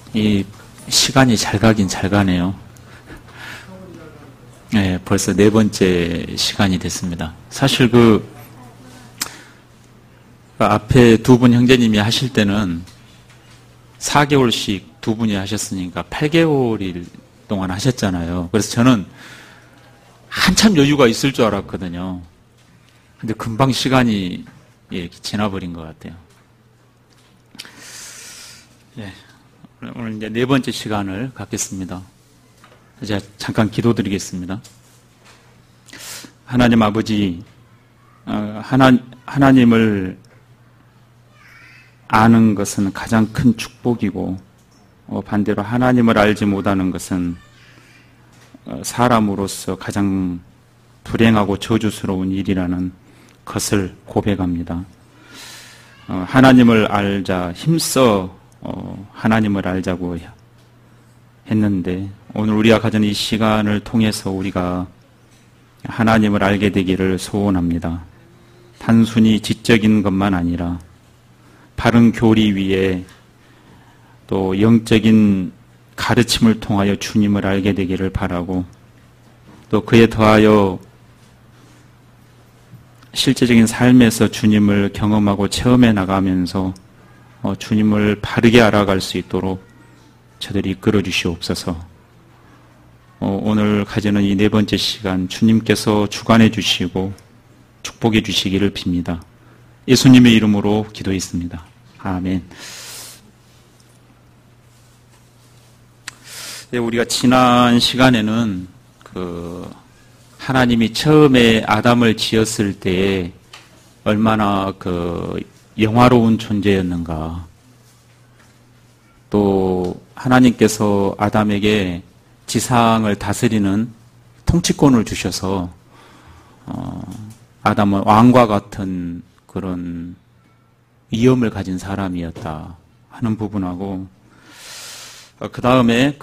이 시간이 잘 가긴 잘 가네요. 네, 벌써 네 번째 시간이 됐습니다. 사실 앞에 두 분 형제님이 하실 때는 4개월씩 두 분이 하셨으니까 8개월 동안 하셨잖아요. 그래서 저는 한참 여유가 있을 줄 알았거든요. 근데 금방 시간이 이렇게 지나버린 것 같아요. 예, 오늘 이제 네 번째 시간을 갖겠습니다. 이제 잠깐 기도드리겠습니다. 하나님 아버지, 하나님을 아는 것은 가장 큰 축복이고, 반대로 하나님을 알지 못하는 것은 사람으로서 가장 불행하고 저주스러운 일이라는 것을 고백합니다. 하나님을 알자, 힘써 하나님을 알자고 했는데, 오늘 우리가 가진 이 시간을 통해서 우리가 하나님을 알게 되기를 소원합니다. 단순히 지적인 것만 아니라 바른 교리 위에 또 영적인 가르침을 통하여 주님을 알게 되기를 바라고, 또 그에 더하여 실제적인 삶에서 주님을 경험하고 체험해 나가면서 주님을 바르게 알아갈 수 있도록 저들이 이끌어 주시옵소서. 오늘 가지는 이 네 번째 시간 주님께서 주관해 주시고 축복해 주시기를 빕니다. 예수님의 이름으로 기도했습니다. 아멘. 네, 우리가 지난 시간에는 하나님이 처음에 아담을 지었을 때에 얼마나 영화로운 존재였는가, 또 하나님께서 아담에게 지상을 다스리는 통치권을 주셔서 아담은 왕과 같은 그런 위엄을 가진 사람이었다 하는 부분하고, 그 다음에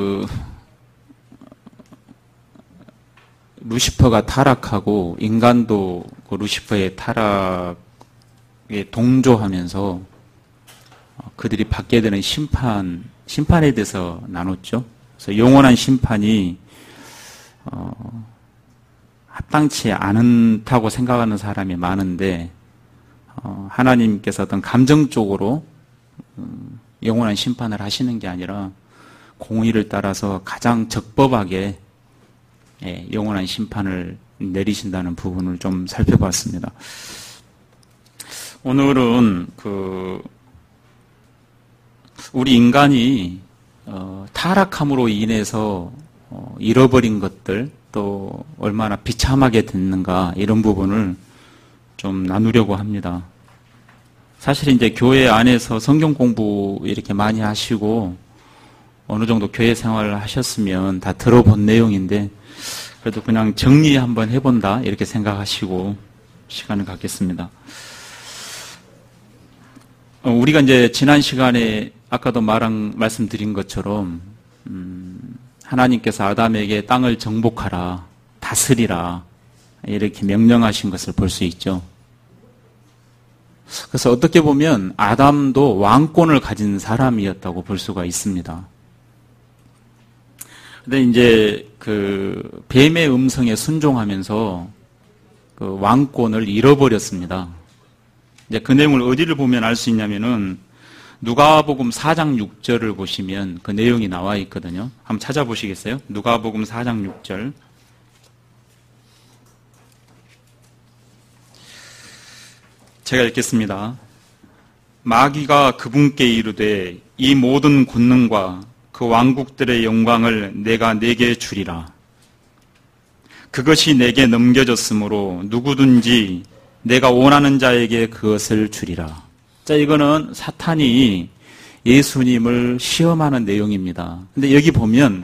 루시퍼가 타락하고 인간도 루시퍼의 타락에 동조하면서 그들이 받게 되는 심판에 대해서 나눴죠. 그래서 영원한 심판이 합당치 않다고 생각하는 사람이 많은데, 하나님께서 어떤 감정적으로 영원한 심판을 하시는 게 아니라 공의를 따라서 가장 적법하게 영원한 심판을 내리신다는 부분을 좀 살펴봤습니다. 오늘은 우리 인간이 타락함으로 인해서 잃어버린 것들, 또 얼마나 비참하게 됐는가, 이런 부분을 좀 나누려고 합니다. 사실 이제 교회 안에서 성경 공부 이렇게 많이 하시고 어느 정도 교회 생활을 하셨으면 다 들어본 내용인데, 그래도 그냥 정리 한번 해본다 이렇게 생각하시고 시간을 갖겠습니다. 우리가 이제 지난 시간에 아까도 말씀드린 것처럼 하나님께서 아담에게 땅을 정복하라, 다스리라 이렇게 명령하신 것을 볼 수 있죠. 그래서 어떻게 보면 아담도 왕권을 가진 사람이었다고 볼 수가 있습니다. 근데 이제 뱀의 음성에 순종하면서 왕권을 잃어버렸습니다. 이제 그 내용을 어디를 보면 알 수 있냐면은 누가복음 4장 6절을 보시면 그 내용이 나와 있거든요. 한번 찾아보시겠어요? 누가복음 4장 6절. 제가 읽겠습니다. 마귀가 그분께 이르되 이 모든 권능과 그 왕국들의 영광을 내가 네게 주리라. 그것이 내게 넘겨졌으므로 누구든지 내가 원하는 자에게 그것을 주리라. 자, 이거는 사탄이 예수님을 시험하는 내용입니다. 근데 여기 보면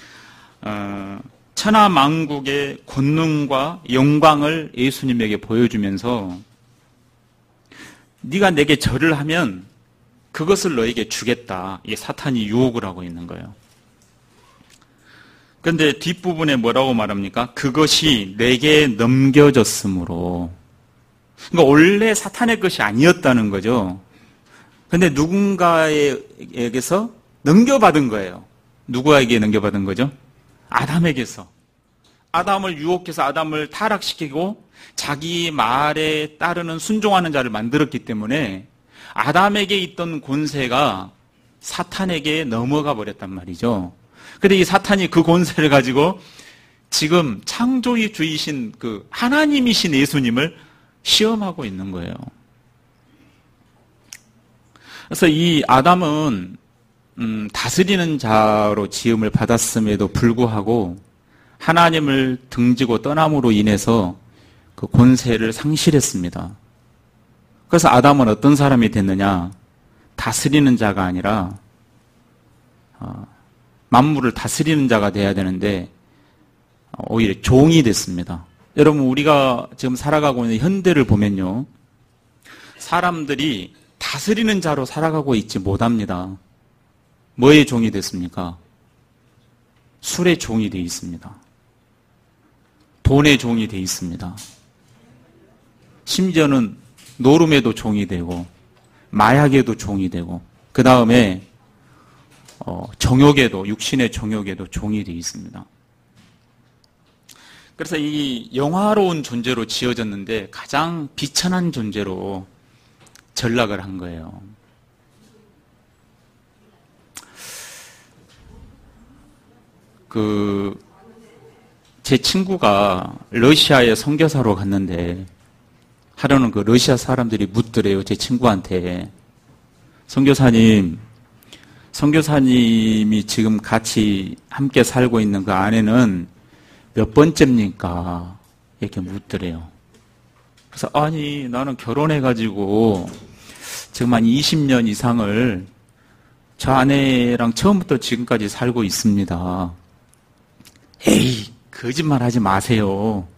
천하 만국의 권능과 영광을 예수님에게 보여주면서 네가 내게 절을 하면 그것을 너에게 주겠다. 이게 사탄이 유혹을 하고 있는 거예요. 그런데 뒷부분에 뭐라고 말합니까? 그것이 내게 넘겨졌으므로. 그러니까 원래 사탄의 것이 아니었다는 거죠. 그런데 누군가에게서 넘겨받은 거예요. 누구에게 넘겨받은 거죠? 아담에게서. 아담을 유혹해서 아담을 타락시키고 자기 말에 따르는 순종하는 자를 만들었기 때문에 아담에게 있던 권세가 사탄에게 넘어가 버렸단 말이죠. 근데 이 사탄이 그 권세를 가지고 지금 창조의 주이신 그 하나님이신 예수님을 시험하고 있는 거예요. 그래서 이 아담은 다스리는 자로 지음을 받았음에도 불구하고 하나님을 등지고 떠남으로 인해서 그 권세를 상실했습니다. 그래서 아담은 어떤 사람이 됐느냐? 다스리는 자가 아니라 만물을 다스리는 자가 돼야 되는데 오히려 종이 됐습니다. 여러분, 우리가 지금 살아가고 있는 현대를 보면요, 사람들이 다스리는 자로 살아가고 있지 못합니다. 뭐의 종이 됐습니까? 술의 종이 되어 있습니다. 돈의 종이 되어 있습니다. 심지어는 노름에도 종이 되고 마약에도 종이 되고 그 다음에 정욕에도, 육신의 정욕에도 종이 되어 있습니다. 그래서 이 영화로운 존재로 지어졌는데 가장 비천한 존재로 전락을 한 거예요. 제 친구가 러시아에 선교사로 갔는데 하루는 그 러시아 사람들이 묻더래요. 제 친구한테. 선교사님이 지금 같이 함께 살고 있는 그 아내는 몇 번째입니까? 이렇게 묻더래요. 그래서 아니, 나는 결혼해가지고 지금 한 20년 이상을 저 아내랑 처음부터 지금까지 살고 있습니다. 에이, 거짓말 하지 마세요.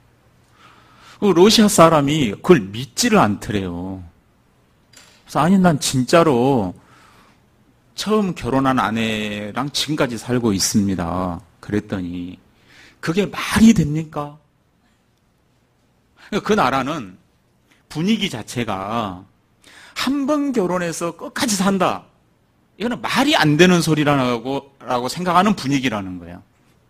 러시아 사람이 그걸 믿지를 않더래요. 그래서 아니, 난 진짜로 처음 결혼한 아내랑 지금까지 살고 있습니다. 그랬더니 그게 말이 됩니까? 그 나라는 분위기 자체가 한 번 결혼해서 끝까지 산다. 이거는 말이 안 되는 소리라고 생각하는 분위기라는 거예요.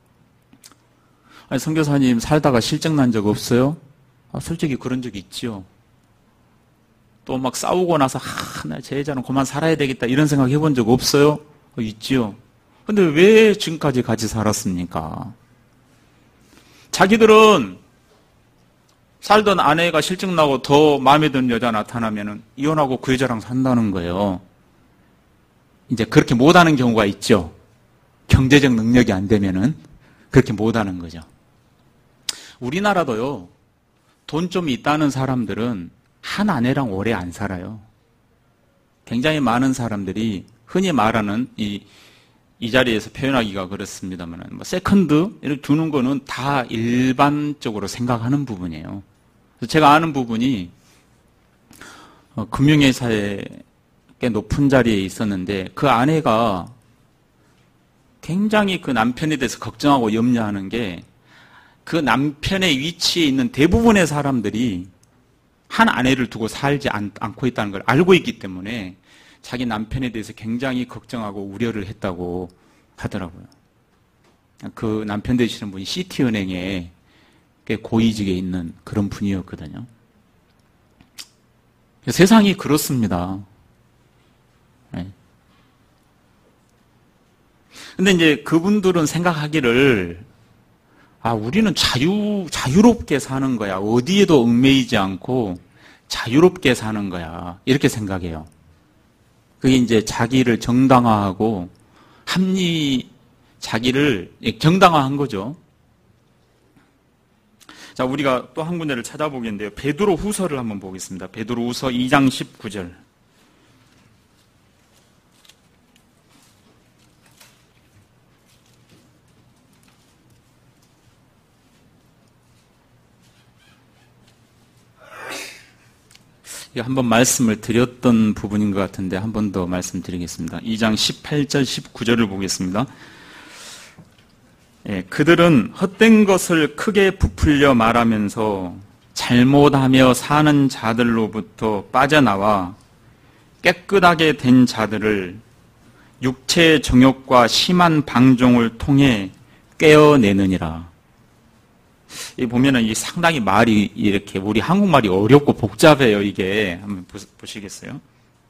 아니, 선교사님 살다가 실증 난 적 없어요? 솔직히 그런 적이 있죠. 또 막 싸우고 나서 나 제 여자는 그만 살아야 되겠다 이런 생각 해본 적 없어요? 있지요. 근데 왜 지금까지 같이 살았습니까? 자기들은 살던 아내가 실증 나고 더 마음에 드는 여자 나타나면은 이혼하고 그 여자랑 산다는 거예요. 이제 그렇게 못하는 경우가 있죠. 경제적 능력이 안 되면은 그렇게 못하는 거죠. 우리나라도요, 돈 좀 있다는 사람들은 한 아내랑 오래 안 살아요. 굉장히 많은 사람들이 흔히 말하는 이 자리에서 표현하기가 그렇습니다만, 세컨드 이렇게 두는 거는 다 일반적으로 생각하는 부분이에요. 그래서 제가 아는 부분이 금융회사에 꽤 높은 자리에 있었는데 그 아내가 굉장히 그 남편에 대해서 걱정하고 염려하는 게 그 남편의 위치에 있는 대부분의 사람들이 한 아내를 두고 살지 않고 있다는 걸 알고 있기 때문에 자기 남편에 대해서 굉장히 걱정하고 우려를 했다고 하더라고요. 그 남편 되시는 분이 시티은행에 꽤 고위직에 있는 그런 분이었거든요. 세상이 그렇습니다. 네. 근데 이제 그분들은 생각하기를 우리는 자유롭게 사는 거야. 어디에도 얽매이지 않고 자유롭게 사는 거야. 이렇게 생각해요. 그게 이제 자기를 정당화하고 자기를 정당화한 거죠. 자, 우리가 또 한 군데를 찾아보겠는데요. 베드로 후서를 한번 보겠습니다. 베드로 후서 2장 19절. 한번 말씀을 드렸던 부분인 것 같은데 한 번 더 말씀드리겠습니다. 2장 18절 19절을 보겠습니다. 그들은 헛된 것을 크게 부풀려 말하면서 잘못하며 사는 자들로부터 빠져나와 깨끗하게 된 자들을 육체의 정욕과 심한 방종을 통해 깨어내느니라. 이 보면은 이 상당히 말이 이렇게 우리 한국말이 어렵고 복잡해요. 이게 한번 보시겠어요?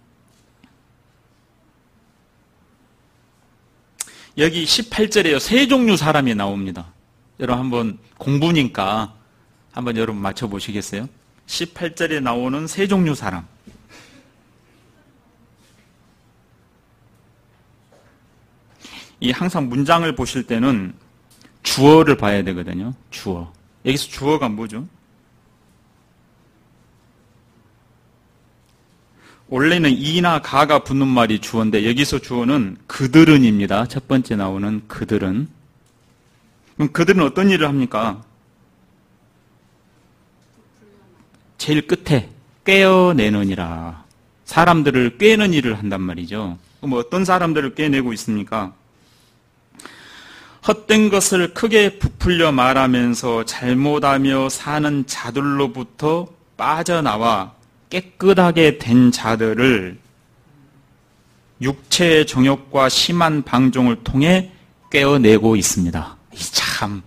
여기 18절에요. 세 종류 사람이 나옵니다. 여러분 한번 공부니까 한번 여러분 맞춰보시겠어요? 18절에 나오는 세 종류 사람. 이 항상 문장을 보실 때는 주어를 봐야 되거든요. 주어. 여기서 주어가 뭐죠? 원래는 이나 가가 붙는 말이 주어인데 여기서 주어는 그들은입니다. 첫 번째 나오는 그들은. 그럼 그들은 어떤 일을 합니까? 제일 끝에 꿰어내느니라. 사람들을 꿰는 일을 한단 말이죠. 그럼 어떤 사람들을 꿰내고 있습니까? 헛된 것을 크게 부풀려 말하면서 잘못하며 사는 자들로부터 빠져나와 깨끗하게 된 자들을 육체의 정욕과 심한 방종을 통해 꿰어내고 있습니다. 참,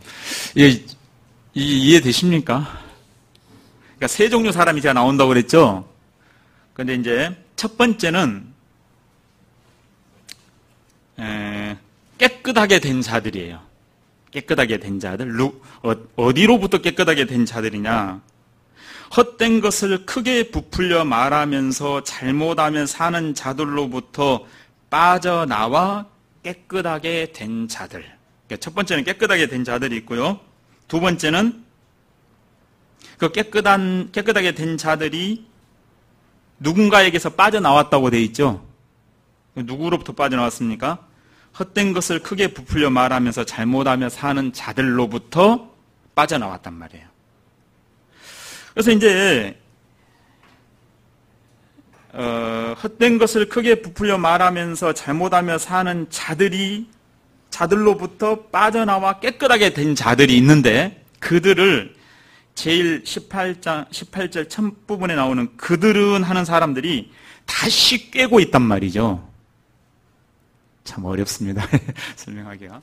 이해되십니까? 그러니까 세 종류 사람이 제가 나온다고 그랬죠? 근데 이제 첫 번째는 깨끗하게 된 자들이에요. 깨끗하게 된 자들. 어디로부터 깨끗하게 된 자들이냐? 헛된 것을 크게 부풀려 말하면서 잘못하면 사는 자들로부터 빠져나와 깨끗하게 된 자들. 그러니까 첫 번째는 깨끗하게 된 자들이 있고요. 두 번째는 그 깨끗하게 된 자들이 누군가에게서 빠져나왔다고 되어 있죠. 누구로부터 빠져나왔습니까? 헛된 것을 크게 부풀려 말하면서 잘못하며 사는 자들로부터 빠져나왔단 말이에요. 그래서 이제 헛된 것을 크게 부풀려 말하면서 잘못하며 사는 자들로부터 빠져나와 깨끗하게 된 자들이 있는데 그들을 제일 18절 첫 부분에 나오는 그들은 하는 사람들이 다시 꿰고 있단 말이죠. 참 어렵습니다. 설명하기가.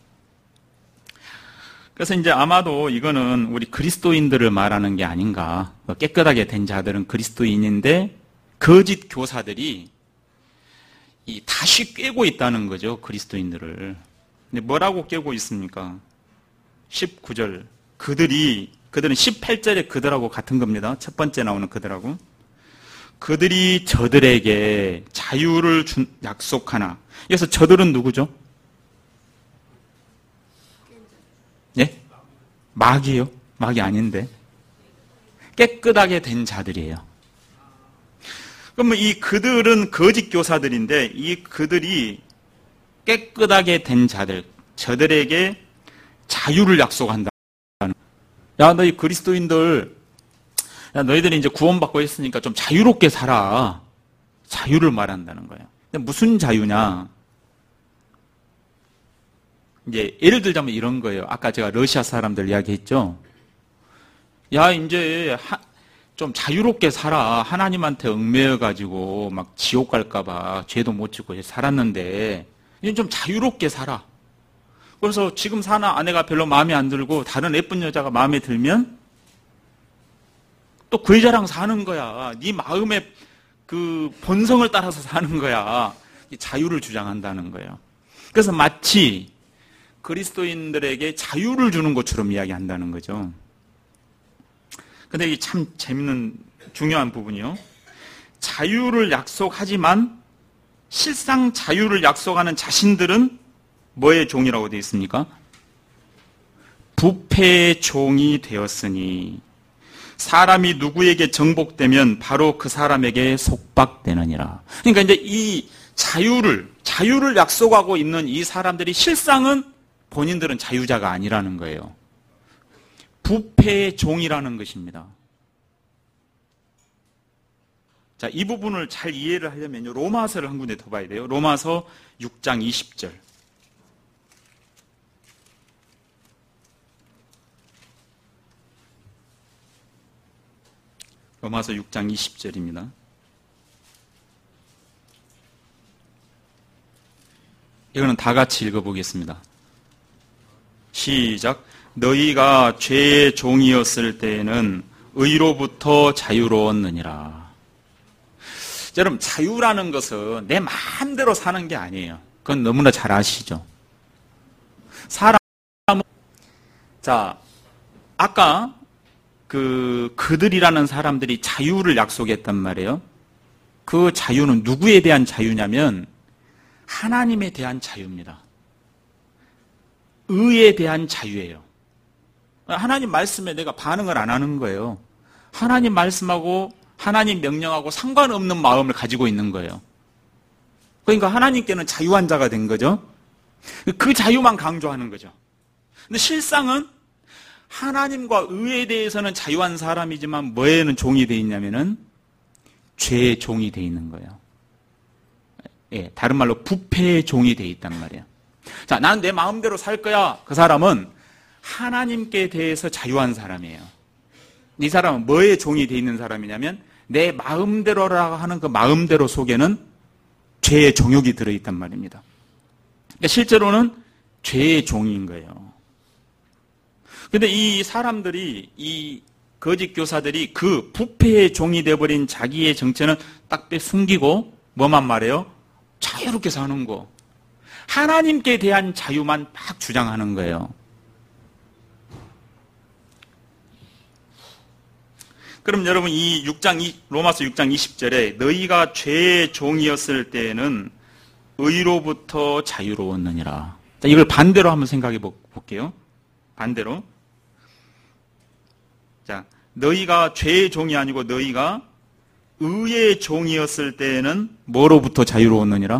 그래서 이제 아마도 이거는 우리 그리스도인들을 말하는 게 아닌가. 깨끗하게 된 자들은 그리스도인인데 거짓 교사들이 다시 꿰고 있다는 거죠. 그리스도인들을. 근데 뭐라고 꿰고 있습니까? 19절. 그들은 18절에 그들하고 같은 겁니다. 첫 번째 나오는 그들하고. 그들이 저들에게 자유를 약속하나. 여기서 저들은 누구죠? 예? 마귀요? 마귀 아닌데. 깨끗하게 된 자들이에요. 그러면 이 그들은 거짓 교사들인데 이 그들이 깨끗하게 된 자들, 저들에게 자유를 약속한다. 야, 너희 그리스도인들, 야, 너희들이 이제 구원받고 있으니까 좀 자유롭게 살아. 자유를 말한다는 거예요. 근데 무슨 자유냐? 이제 예를 들자면 이런 거예요. 아까 제가 러시아 사람들 이야기했죠. 야, 이제 좀 자유롭게 살아. 하나님한테 얽매여가지고 막 지옥 갈까봐 죄도 못 짓고 살았는데 이제 좀 자유롭게 살아. 그래서 지금 사는 아내가 별로 마음에 안 들고 다른 예쁜 여자가 마음에 들면 또 그 여자랑 사는 거야. 네 마음의 그 본성을 따라서 사는 거야. 자유를 주장한다는 거예요. 그래서 마치 그리스도인들에게 자유를 주는 것처럼 이야기한다는 거죠. 근데 이게 참 재밌는 중요한 부분이요. 자유를 약속하지만 실상 자유를 약속하는 자신들은 뭐의 종이라고 되어 있습니까? 부패의 종이 되었으니 사람이 누구에게 정복되면 바로 그 사람에게 속박되느니라. 그러니까 이제 이 자유를 약속하고 있는 이 사람들이 실상은 본인들은 자유자가 아니라는 거예요. 부패의 종이라는 것입니다. 자, 이 부분을 잘 이해를 하려면요. 로마서를 한 군데 더 봐야 돼요. 로마서 6장 20절. 로마서 6장 20절입니다. 이거는 다 같이 읽어보겠습니다. 시작. 너희가 죄의 종이었을 때에는 의로부터 자유로웠느니라. 여러분, 자유라는 것은 내 마음대로 사는 게 아니에요. 그건 너무나 잘 아시죠? 사람은, 자, 아까 그들이라는 사람들이 자유를 약속했단 말이에요. 그 자유는 누구에 대한 자유냐면 하나님에 대한 자유입니다. 의에 대한 자유예요. 하나님 말씀에 내가 반응을 안 하는 거예요. 하나님 말씀하고 하나님 명령하고 상관없는 마음을 가지고 있는 거예요. 그러니까 하나님께는 자유한 자가 된 거죠. 그 자유만 강조하는 거죠. 근데 실상은 하나님과 의에 대해서는 자유한 사람이지만 뭐에는 종이 돼 있냐면은 죄의 종이 돼 있는 거예요. 예, 다른 말로 부패의 종이 돼 있단 말이에요. 자, 나는 내 마음대로 살 거야. 그 사람은 하나님께 대해서 자유한 사람이에요. 이 사람은 뭐의 종이 돼 있는 사람이냐면 내 마음대로라고 하는 그 마음대로 속에는 죄의 종욕이 들어있단 말입니다. 그러니까 실제로는 죄의 종인 거예요. 그런데 이 사람들이, 이 거짓 교사들이 그 부패의 종이 되어버린 자기의 정체는 딱 숨기고 뭐만 말해요? 자유롭게 사는 거. 하나님께 대한 자유만 막 주장하는 거예요. 그럼 여러분 이 로마서 6장 20절에 너희가 죄의 종이었을 때에는 의로부터 자유로웠느니라. 자, 이걸 반대로 한번 생각해 볼게요. 반대로. 자, 너희가 죄의 종이 아니고 너희가 의의 종이었을 때에는 뭐로부터 자유로웠느니라?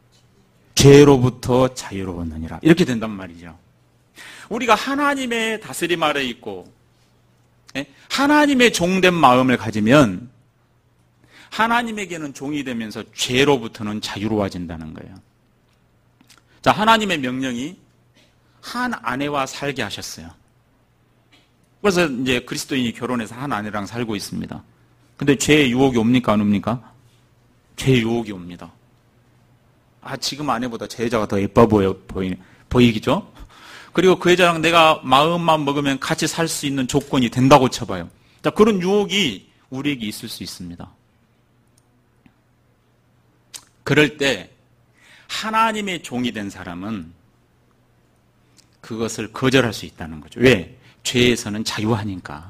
죄로부터 자유로웠느니라. 이렇게 된단 말이죠. 우리가 하나님의 다스림 아래 있고 하나님의 종된 마음을 가지면 하나님에게는 종이 되면서 죄로부터는 자유로워진다는 거예요. 자, 하나님의 명령이 한 아내와 살게 하셨어요. 그래서 이제 그리스도인이 결혼해서 한 아내랑 살고 있습니다. 근데 죄의 유혹이 옵니까, 안 옵니까? 죄의 유혹이 옵니다. 아, 지금 아내보다 제 여자가 더 예뻐 보이기죠? 그리고 그 여자랑 내가 마음만 먹으면 같이 살 수 있는 조건이 된다고 쳐봐요. 자, 그런 유혹이 우리에게 있을 수 있습니다. 그럴 때 하나님의 종이 된 사람은 그것을 거절할 수 있다는 거죠. 왜? 죄에서는 자유하니까.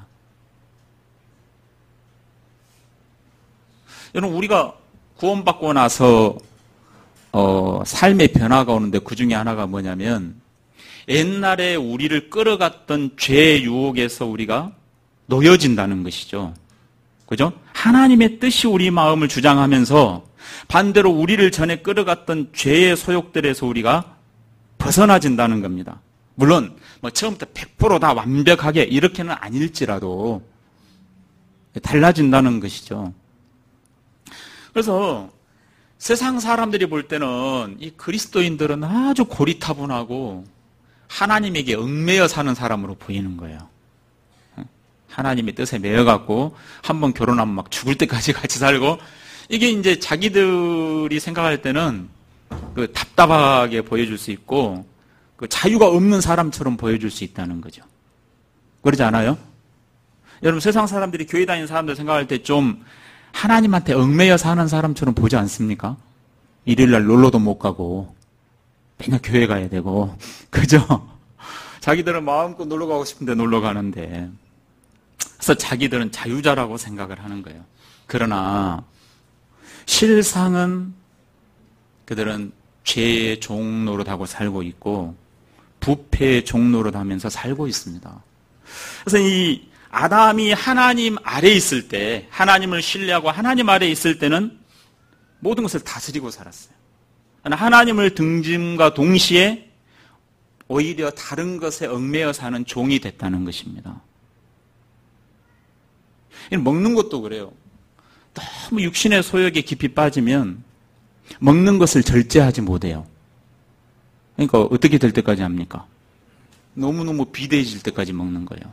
여러분, 우리가 구원받고 나서 삶의 변화가 오는데 그 중에 하나가 뭐냐면 옛날에 우리를 끌어갔던 죄의 유혹에서 우리가 놓여진다는 것이죠. 그죠? 하나님의 뜻이 우리 마음을 주장하면서 반대로 우리를 전에 끌어갔던 죄의 소욕들에서 우리가 벗어나진다는 겁니다. 물론 뭐 처음부터 100% 다 완벽하게 이렇게는 아닐지라도 달라진다는 것이죠. 그래서 세상 사람들이 볼 때는 이 그리스도인들은 아주 고리타분하고 하나님에게 얽매여 사는 사람으로 보이는 거예요. 하나님의 뜻에 매여갖고 한번 결혼하면 막 죽을 때까지 같이 살고 이게 이제 자기들이 생각할 때는 그 답답하게 보여줄 수 있고 그 자유가 없는 사람처럼 보여줄 수 있다는 거죠. 그러지 않아요? 여러분 세상 사람들이 교회 다니는 사람들 생각할 때 좀 하나님한테 얽매여 사는 사람처럼 보지 않습니까? 일요일날 놀러도 못 가고 맨날 교회 가야 되고 그죠? 자기들은 마음껏 놀러 가고 싶은데 놀러 가는데 그래서 자기들은 자유자라고 생각을 하는 거예요. 그러나 실상은 그들은 죄의 종노릇하고 살고 있고 부패의 종노릇하면서 살고 있습니다. 그래서 이 아담이 하나님 아래 있을 때 하나님을 신뢰하고 하나님 아래 있을 때는 모든 것을 다스리고 살았어요. 하나님을 등짐과 동시에 오히려 다른 것에 얽매여 사는 종이 됐다는 것입니다. 먹는 것도 그래요. 너무 육신의 소욕에 깊이 빠지면 먹는 것을 절제하지 못해요. 그러니까 어떻게 될 때까지 합니까? 너무너무 비대해질 때까지 먹는 거예요.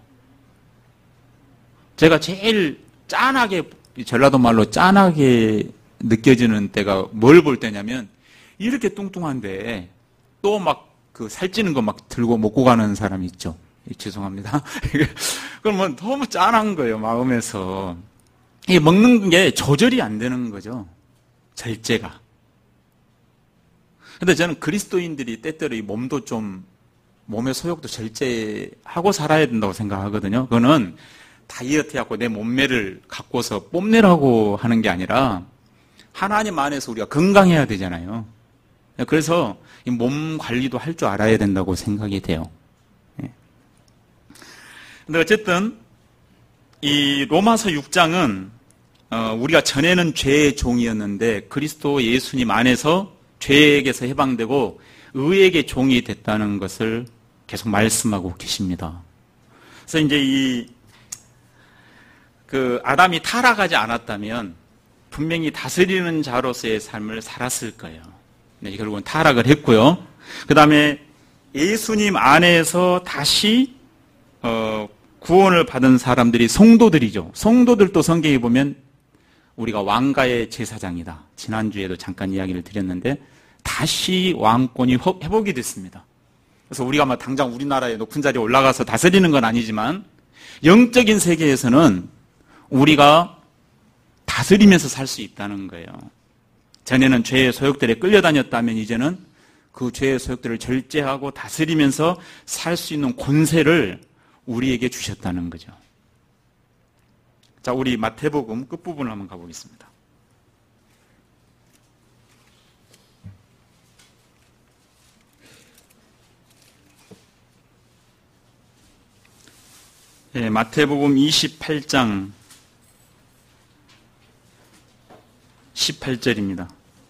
제가 제일 짠하게, 전라도 말로 짠하게 느껴지는 때가 뭘 볼 때냐면 이렇게 뚱뚱한데 또 막 그 살찌는 거 막 들고 먹고 가는 사람이 있죠. 죄송합니다. 그러면 너무 짠한 거예요, 마음에서. 이게 먹는 게 조절이 안 되는 거죠. 절제가. 근데 저는 그리스도인들이 때때로 이 몸도 좀, 몸의 소욕도 절제하고 살아야 된다고 생각하거든요. 그거는 다이어트 해갖고 내 몸매를 갖고서 뽐내라고 하는 게 아니라 하나님 안에서 우리가 건강해야 되잖아요. 그래서 이 몸 관리도 할 줄 알아야 된다고 생각이 돼요. 근데 어쨌든 이 로마서 6장은 우리가 전에는 죄의 종이었는데 그리스도 예수님 안에서 죄에게서 해방되고 의에게 종이 됐다는 것을 계속 말씀하고 계십니다. 그래서 이제 아담이 타락하지 않았다면 분명히 다스리는 자로서의 삶을 살았을 거예요. 네, 결국은 타락을 했고요. 그 다음에 예수님 안에서 다시 구원을 받은 사람들이 성도들이죠. 성도들도 성경에 보면 우리가 왕가의 제사장이다. 지난주에도 잠깐 이야기를 드렸는데 다시 왕권이 회복이 됐습니다. 그래서 우리가 막 당장 우리나라의 높은 자리에 올라가서 다스리는 건 아니지만 영적인 세계에서는 우리가 다스리면서 살 수 있다는 거예요. 전에는 죄의 소욕들에 끌려다녔다면 이제는 그 죄의 소욕들을 절제하고 다스리면서 살 수 있는 권세를 우리에게 주셨다는 거죠. 자, 우리 마태복음 끝부분을 한번 가보겠습니다. 네, 마태복음 28장 18절입니다.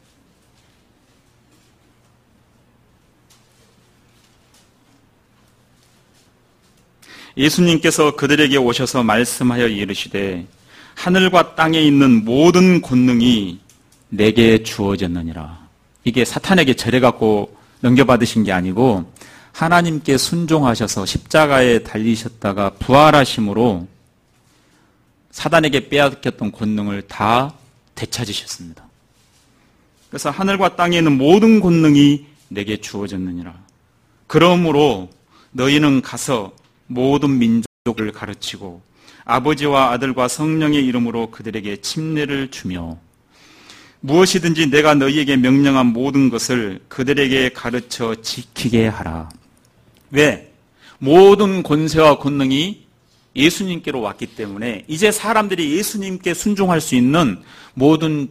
예수님께서 그들에게 오셔서 말씀하여 이르시되 하늘과 땅에 있는 모든 권능이 내게 주어졌느니라. 이게 사탄에게 절해갖고 넘겨받으신 게 아니고 하나님께 순종하셔서 십자가에 달리셨다가 부활하심으로 사단에게 빼앗겼던 권능을 다 되찾으셨습니다. 그래서 하늘과 땅에 있는 모든 권능이 내게 주어졌느니라. 그러므로 너희는 가서 모든 민족을 가르치고 아버지와 아들과 성령의 이름으로 그들에게 침례를 주며 무엇이든지 내가 너희에게 명령한 모든 것을 그들에게 가르쳐 지키게 하라. 왜? 모든 권세와 권능이 예수님께로 왔기 때문에 이제 사람들이 예수님께 순종할 수 있는 모든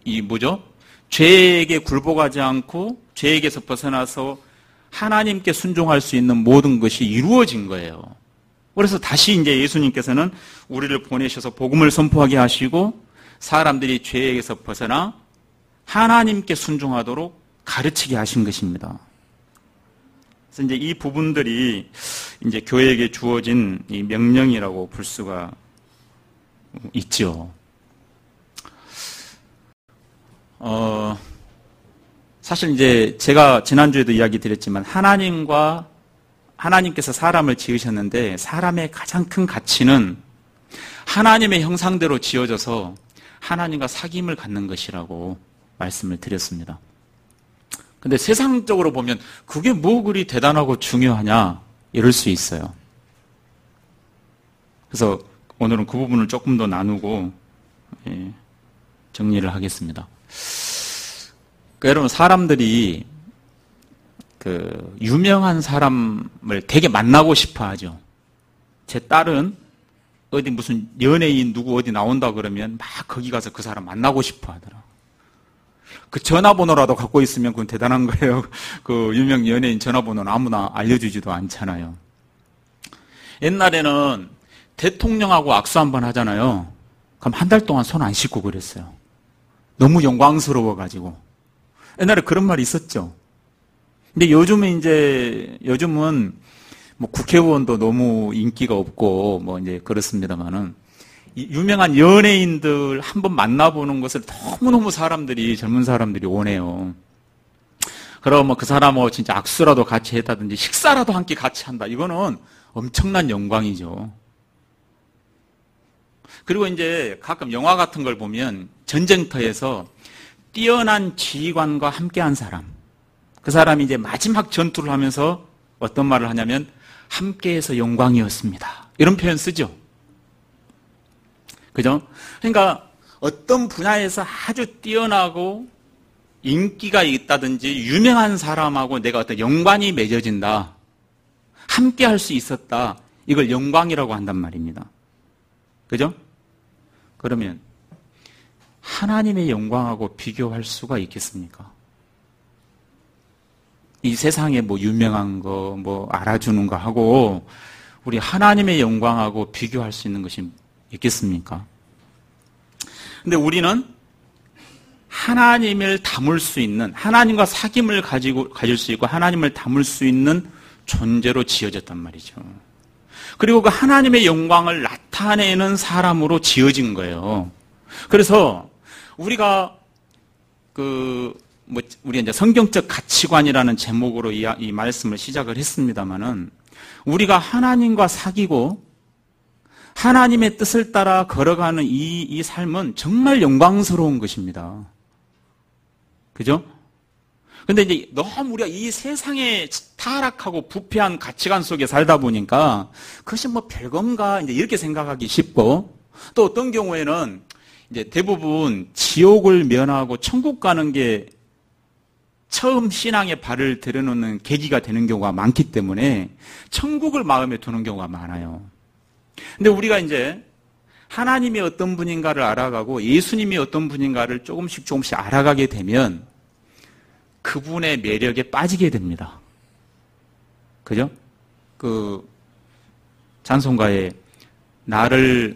죄에게 굴복하지 않고 죄에게서 벗어나서 하나님께 순종할 수 있는 모든 것이 이루어진 거예요. 그래서 다시 이제 예수님께서는 우리를 보내셔서 복음을 선포하게 하시고 사람들이 죄에게서 벗어나 하나님께 순종하도록 가르치게 하신 것입니다. 그래서 이제 이 부분들이 이제 교회에게 주어진 이 명령이라고 볼 수가 있죠. 사실 이제 제가 지난주에도 이야기 드렸지만 하나님께서 사람을 지으셨는데 사람의 가장 큰 가치는 하나님의 형상대로 지어져서 하나님과 사귐을 갖는 것이라고 말씀을 드렸습니다. 근데 세상적으로 보면 그게 뭐 그리 대단하고 중요하냐 이럴 수 있어요. 그래서 오늘은 그 부분을 조금 더 나누고 정리를 하겠습니다. 그러니까 여러분 사람들이 유명한 사람을 되게 만나고 싶어 하죠. 제 딸은 어디 무슨 연예인 누구 어디 나온다 그러면 막 거기 가서 그 사람 만나고 싶어 하더라. 그 전화번호라도 갖고 있으면 그건 대단한 거예요. 그 유명 연예인 전화번호는 아무나 알려주지도 않잖아요. 옛날에는 대통령하고 악수 한번 하잖아요. 그럼 한 달 동안 손 안 씻고 그랬어요. 너무 영광스러워가지고. 옛날에 그런 말이 있었죠. 근데 요즘은 뭐 국회의원도 너무 인기가 없고 뭐 이제 그렇습니다만은 유명한 연예인들 한번 만나보는 것을 너무너무 젊은 사람들이 원해요. 그럼 뭐 그 사람하고 진짜 악수라도 같이 했다든지 식사라도 함께 같이 한다. 이거는 엄청난 영광이죠. 그리고 이제 가끔 영화 같은 걸 보면 전쟁터에서 뛰어난 지휘관과 함께한 사람, 그 사람이 이제 마지막 전투를 하면서 어떤 말을 하냐면 함께해서 영광이었습니다. 이런 표현 쓰죠. 그죠? 그러니까 어떤 분야에서 아주 뛰어나고 인기가 있다든지 유명한 사람하고 내가 어떤 연관이 맺어진다. 함께 할 수 있었다. 이걸 영광이라고 한단 말입니다. 그죠? 그러면 하나님의 영광하고 비교할 수가 있겠습니까? 이 세상에 뭐 유명한 거, 뭐 알아주는 거 하고 우리 하나님의 영광하고 비교할 수 있는 것이 있겠습니까? 근데 우리는 하나님을 담을 수 있는, 하나님과 사귐을 가질 수 있고 하나님을 담을 수 있는 존재로 지어졌단 말이죠. 그리고 그 하나님의 영광을 나타내는 사람으로 지어진 거예요. 그래서 우리가 우리 이제 성경적 가치관이라는 제목으로 이 말씀을 시작을 했습니다만은 우리가 하나님과 사귀고 하나님의 뜻을 따라 걸어가는 이 삶은 정말 영광스러운 것입니다. 그죠? 근데 이제 너무 우리가 이 세상에 타락하고 부패한 가치관 속에 살다 보니까 그것이 뭐 별건가 이제 이렇게 생각하기 쉽고 또 어떤 경우에는 이제 대부분 지옥을 면하고 천국 가는 게 처음 신앙에 발을 들여놓는 계기가 되는 경우가 많기 때문에 천국을 마음에 두는 경우가 많아요. 근데 우리가 이제 하나님이 어떤 분인가를 알아가고 예수님이 어떤 분인가를 조금씩 알아가게 되면 그분의 매력에 빠지게 됩니다. 그죠? 그 찬송가에 나를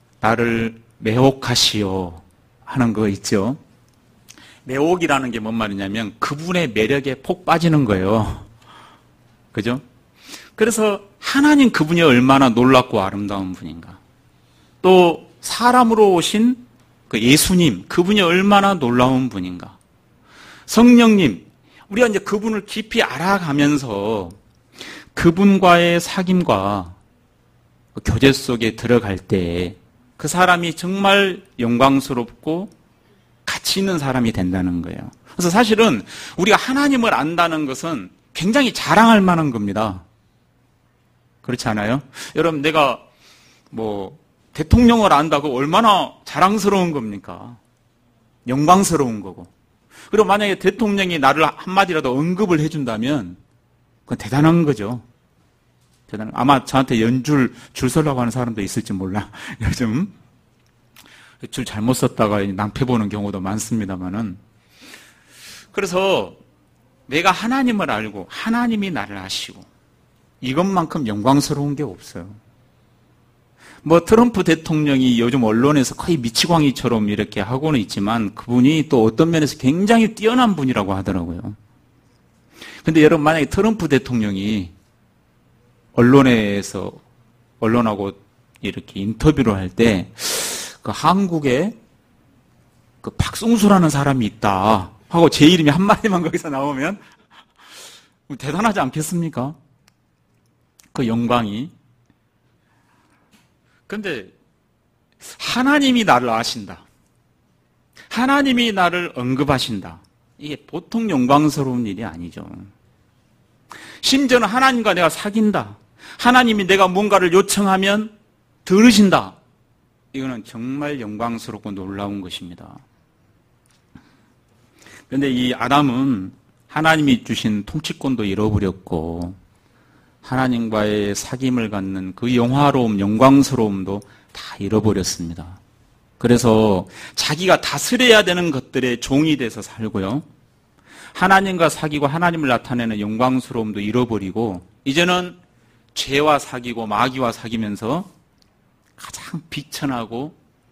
매혹하시오 하는 거 있죠? 매혹이라는 게 뭔 말이냐면 그분의 매력에 폭 빠지는 거예요. 그죠? 그래서 하나님 그분이 얼마나 놀랍고 아름다운 분인가. 또 사람으로 오신 그 예수님 그분이 얼마나 놀라운 분인가. 성령님 우리가 이제 그분을 깊이 알아가면서 그분과의 사귐과 교제 속에 들어갈 때 그 사람이 정말 영광스럽고 가치 있는 사람이 된다는 거예요. 그래서 사실은 우리가 하나님을 안다는 것은 굉장히 자랑할 만한 겁니다. 그렇지 않아요? 여러분 내가 뭐 대통령을 안다고 얼마나 자랑스러운 겁니까? 영광스러운 거고. 그리고 만약에 대통령이 나를 한마디라도 언급을 해준다면 그건 대단한 거죠. 아마 저한테 줄 서려고 하는 사람도 있을지 몰라. 요즘 줄 잘못 썼다가 낭패 보는 경우도 많습니다만은. 그래서 내가 하나님을 알고 하나님이 나를 아시고 이것만큼 영광스러운 게 없어요. 뭐 트럼프 대통령이 요즘 언론에서 거의 미치광이처럼 이렇게 하고는 있지만 그분이 또 어떤 면에서 굉장히 뛰어난 분이라고 하더라고요. 근데 여러분 만약에 트럼프 대통령이 언론하고 이렇게 인터뷰를 할 때 그 한국에 그 박승수라는 사람이 있다 하고 제 이름이 한마디만 거기서 나오면 대단하지 않겠습니까? 그 영광이. 근데 하나님이 나를 아신다. 하나님이 나를 언급하신다. 이게 보통 영광스러운 일이 아니죠. 심지어는 하나님과 내가 사귄다. 하나님이 내가 뭔가를 요청하면 들으신다. 이거는 정말 영광스럽고 놀라운 것입니다. 그런데 이 아담은 하나님이 주신 통치권도 잃어버렸고 하나님과의 사귐을 갖는 그 영화로움, 영광스러움도 다 잃어버렸습니다. 그래서 자기가 다스려야 되는 것들의 종이 돼서 살고요. 하나님과 사귀고 하나님을 나타내는 영광스러움도 잃어버리고 이제는 죄와 사귀고 마귀와 사귀면서 가장 비천하고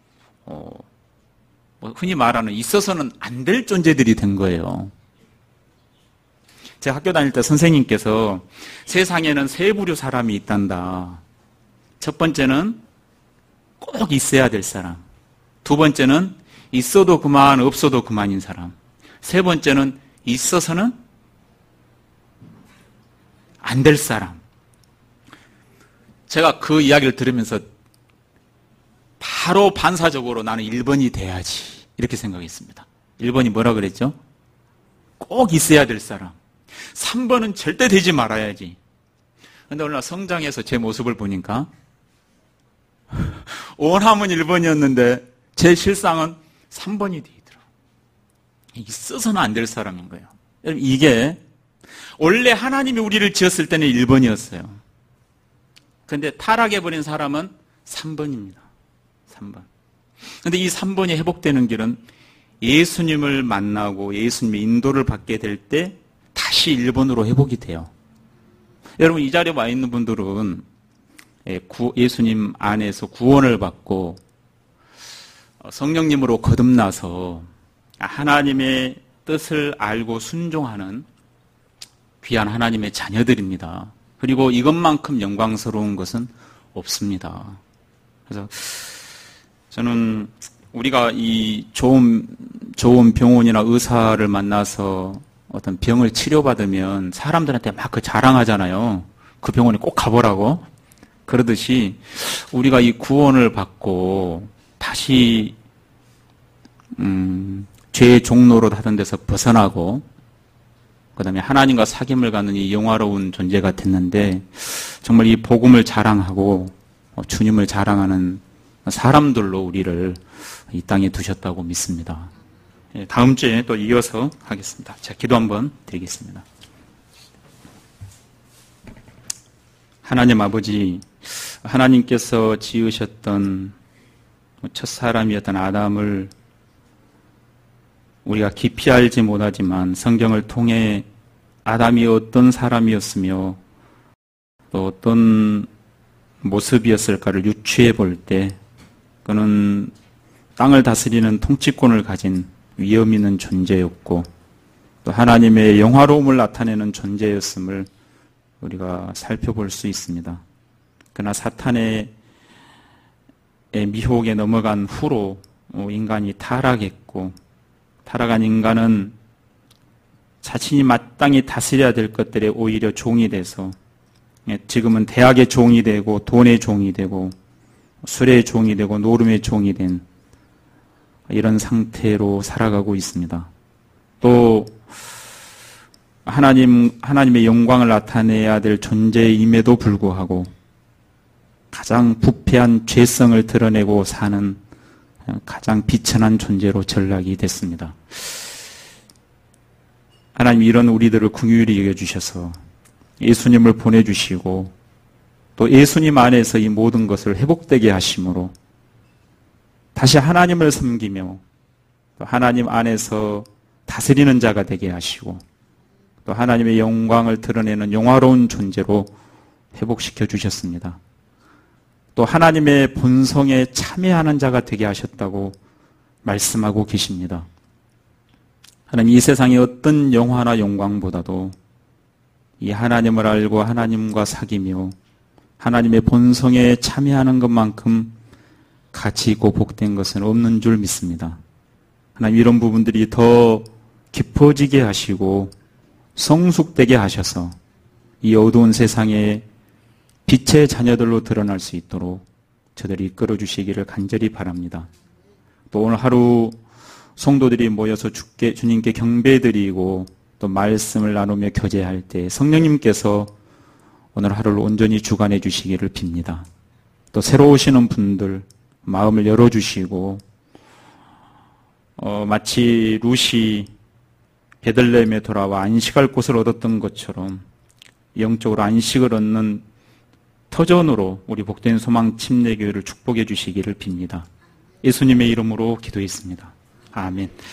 흔히 말하는 있어서는 안 될 존재들이 된 거예요. 제가 학교 다닐 때 선생님께서 세상에는 세 부류 사람이 있단다. 첫 번째는 꼭 있어야 될 사람. 두 번째는 있어도 그만 없어도 그만인 사람. 세 번째는 있어서는 안 될 사람. 제가 그 이야기를 들으면서 바로 반사적으로 나는 1번이 돼야지 이렇게 생각했습니다. 1번이 뭐라 그랬죠? 꼭 있어야 될 사람. 3번은 절대 되지 말아야지. 근데 오늘 성장해서 제 모습을 보니까 원함은 1번이었는데 제 실상은 3번이 되더라고요. 이게 써서는 안 될 사람인 거예요. 여러분, 이게 원래 하나님이 우리를 지었을 때는 1번이었어요. 근데 타락해버린 사람은 3번입니다. 3번. 근데 이 3번이 회복되는 길은 예수님을 만나고 예수님의 인도를 받게 될 때 다시 1번으로 회복이 돼요. 여러분, 이 자리에 와 있는 분들은 예수님 안에서 구원을 받고 성령님으로 거듭나서 하나님의 뜻을 알고 순종하는 귀한 하나님의 자녀들입니다. 그리고 이것만큼 영광스러운 것은 없습니다. 그래서 저는 우리가 이 좋은 병원이나 의사를 만나서 어떤 병을 치료받으면 사람들한테 막 그 자랑하잖아요. 그 병원에 꼭 가보라고. 그러듯이 우리가 이 구원을 받고 다시 죄의 종로로 하던 데서 벗어나고 그 다음에 하나님과 사귐을 갖는 이 영화로운 존재가 됐는데 정말 이 복음을 자랑하고 주님을 자랑하는 사람들로 우리를 이 땅에 두셨다고 믿습니다. 다음 주에 또 이어서 하겠습니다. 자, 기도 한번 드리겠습니다. 하나님 아버지, 하나님께서 지으셨던 첫 사람이었던 아담을 우리가 깊이 알지 못하지만 성경을 통해 아담이 어떤 사람이었으며 또 어떤 모습이었을까를 유추해 볼 때 그는 땅을 다스리는 통치권을 가진 위엄 있는 존재였고 또 하나님의 영화로움을 나타내는 존재였음을 우리가 살펴볼 수 있습니다. 그러나 사탄의 미혹에 넘어간 후로 인간이 타락했고 타락한 인간은 자신이 마땅히 다스려야 될 것들에 오히려 종이 돼서 지금은 대학의 종이 되고 돈의 종이 되고 술의 종이 되고 노름의 종이 된 이런 상태로 살아가고 있습니다. 또 하나님의 영광을 나타내야 될 존재임에도 불구하고 가장 부패한 죄성을 드러내고 사는 가장 비천한 존재로 전락이 됐습니다. 하나님 이런 우리들을 긍휼히 여겨주셔서 예수님을 보내주시고 또 예수님 안에서 이 모든 것을 회복되게 하심으로 다시 하나님을 섬기며 또 하나님 안에서 다스리는 자가 되게 하시고 또 하나님의 영광을 드러내는 영화로운 존재로 회복시켜 주셨습니다. 또 하나님의 본성에 참여하는 자가 되게 하셨다고 말씀하고 계십니다. 하나님 이 세상의 어떤 영화나 영광보다도 이 하나님을 알고 하나님과 사귀며 하나님의 본성에 참여하는 것만큼 가치 있고 복된 것은 없는 줄 믿습니다. 하나님 이런 부분들이 더 깊어지게 하시고 성숙되게 하셔서 이 어두운 세상에 빛의 자녀들로 드러날 수 있도록 저들이 이끌어 주시기를 간절히 바랍니다. 또 오늘 하루 성도들이 모여서 주님께 경배드리고 또 말씀을 나누며 교제할 때 성령님께서 오늘 하루를 온전히 주관해 주시기를 빕니다. 또 새로 오시는 분들 마음을 열어주시고 마치 룻이 베들레헴에 돌아와 안식할 곳을 얻었던 것처럼 영적으로 안식을 얻는 터전으로 우리 복된 소망 침례교회를 축복해 주시기를 빕니다. 예수님의 이름으로 기도했습니다. 아멘.